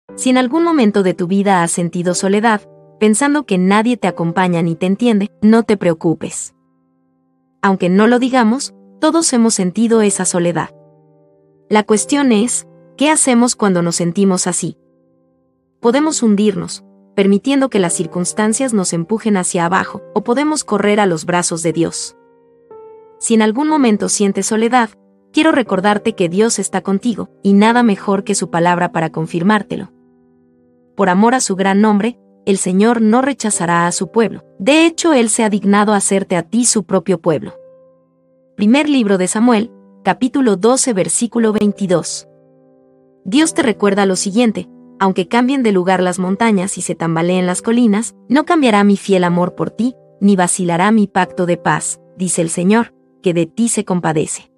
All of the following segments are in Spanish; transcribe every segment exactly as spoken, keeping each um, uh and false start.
Si en algún momento de tu vida has sentido soledad, pensando que nadie te acompaña ni te entiende, no te preocupes. Aunque no lo digamos, todos hemos sentido esa soledad. La cuestión es, ¿qué hacemos cuando nos sentimos así? Podemos hundirnos, permitiendo que las circunstancias nos empujen hacia abajo, o podemos correr a los brazos de Dios. Si en algún momento sientes soledad, quiero recordarte que Dios está contigo, y nada mejor que su palabra para confirmártelo. Por amor a su gran nombre, el Señor no rechazará a su pueblo. De hecho, Él se ha dignado a hacerte a ti su propio pueblo. Primer libro de Samuel, capítulo doce, versículo veintidós. Dios te recuerda lo siguiente: aunque cambien de lugar las montañas y se tambaleen las colinas, no cambiará mi fiel amor por ti, ni vacilará mi pacto de paz, dice el Señor, que de ti se compadece.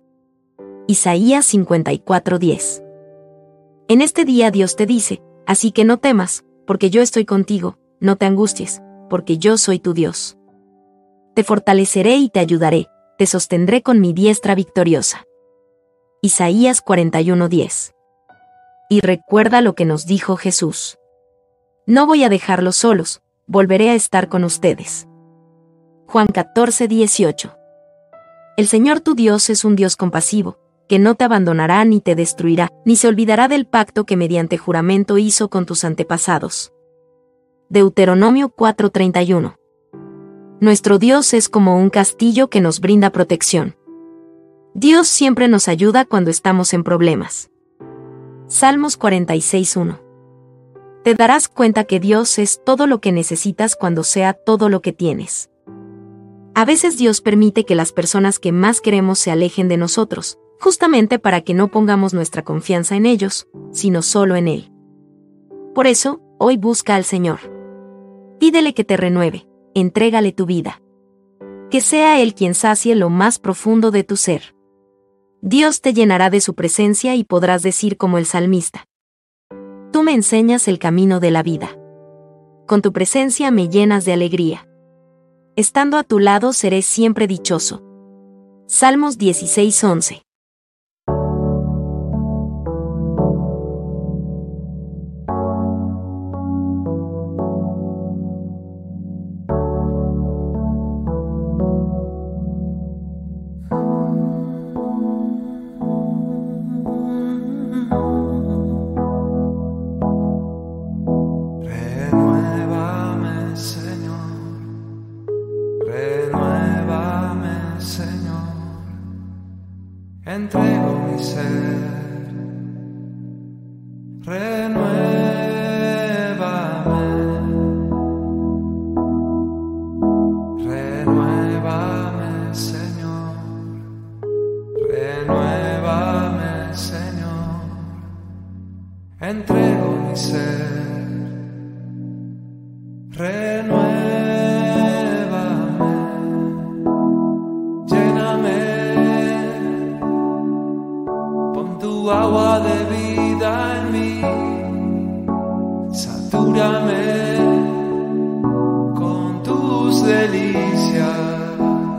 Isaías cincuenta y cuatro, diez. En este día Dios te dice: así que no temas, porque yo estoy contigo, no te angusties, porque yo soy tu Dios. Te fortaleceré y te ayudaré, te sostendré con mi diestra victoriosa. Isaías cuarenta y uno, diez. Y recuerda lo que nos dijo Jesús: no voy a dejarlos solos, volveré a estar con ustedes. Juan catorce, dieciocho. El Señor tu Dios es un Dios compasivo, que no te abandonará ni te destruirá, ni se olvidará del pacto que mediante juramento hizo con tus antepasados. Deuteronomio cuatro, treinta y uno. Nuestro Dios es como un castillo que nos brinda protección. Dios siempre nos ayuda cuando estamos en problemas. Salmos cuarenta y seis, uno. Te darás cuenta que Dios es todo lo que necesitas cuando sea todo lo que tienes. A veces Dios permite que las personas que más queremos se alejen de nosotros, justamente para que no pongamos nuestra confianza en ellos, sino solo en Él. Por eso, hoy busca al Señor. Pídele que te renueve, entrégale tu vida. Que sea Él quien sacie lo más profundo de tu ser. Dios te llenará de su presencia y podrás decir como el salmista: tú me enseñas el camino de la vida. Con tu presencia me llenas de alegría. Estando a tu lado seré siempre dichoso. Salmos dieciséis, once. Renuévame, Señor, renuévame, Señor, entrego mi ser, renuévame, renuévame, Señor, renuévame, Señor, entrego mi ser. Renuévame, lléname, pon tu agua de vida en mí, satúrame con tus delicias.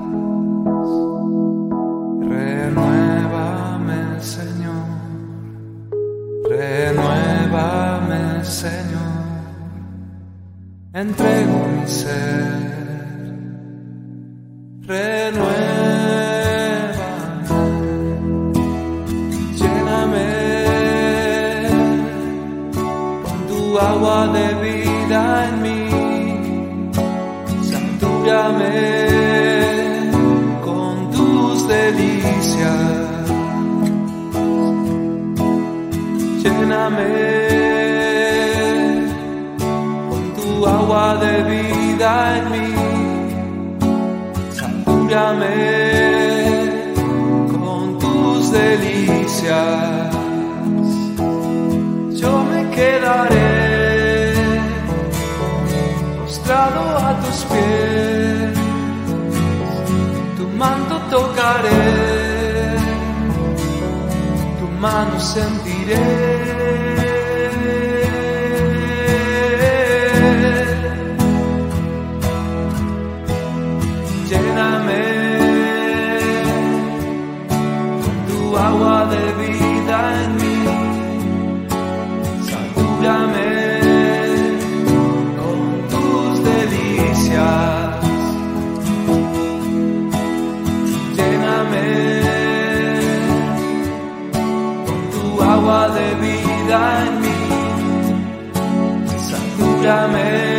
Renuévame, Señor, renuévame, Señor. Entrego mi ser, renuévame, lléname, pon tu agua de vida en mí, satúrame con tus delicias, lléname agua de vida en mí, satúrame con tus delicias. Yo me quedaré postrado a tus pies, tu manto tocaré, tu mano sentiré. Lléname con tu agua de vida en mí, satúrame agua de vida en mí, satúrame.